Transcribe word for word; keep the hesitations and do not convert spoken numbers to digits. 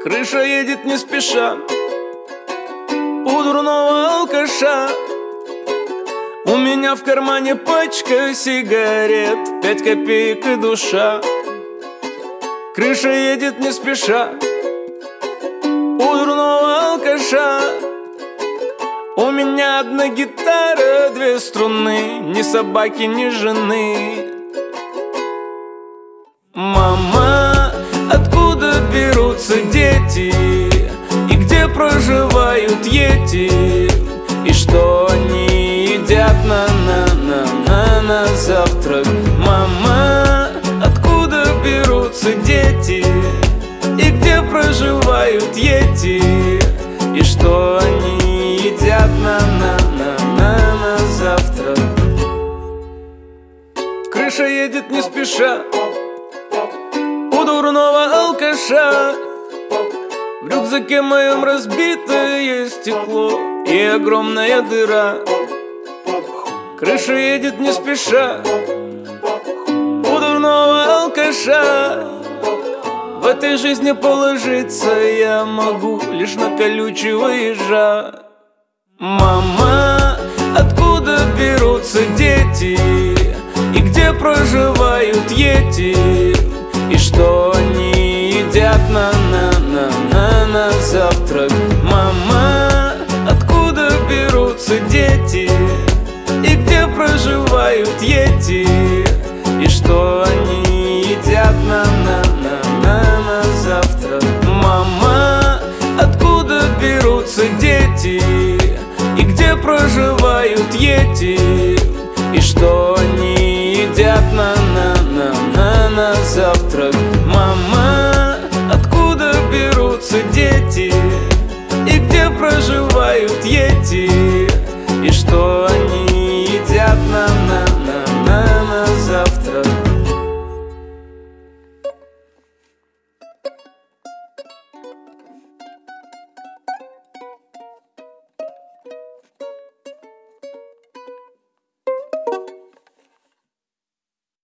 Крыша едет не спеша у дурного алкаша. У меня в кармане пачка сигарет, пять копеек и душа. Крыша едет не спеша у дурного алкаша. У меня одна гитара, две струны, ни собаки, ни жены. Мама, откуда берутся дети? И где проживают йети? И что они едят на-на-на-на на завтрак? Мама, откуда берутся дети? И где проживают йети? И что они едят на-на-на-на на завтрак? Крыша едет не спеша у дурного алкаша. В рюкзаке моем разбитое стекло и огромная дыра. Крыша едет не спеша у дурного алкаша. В этой жизни положиться я могу лишь на колючего ежа. Мама, откуда берутся дети? И где проживают йети? И что они едят на-на-на-на на завтрак? Мама, откуда берутся дети? И где проживают йети? И что они едят на-на-на-на на завтрак? Мама, откуда берутся дети? И где проживают йети? И что они едят на-на-на-на на завтрак? Мама, откуда берутся дети?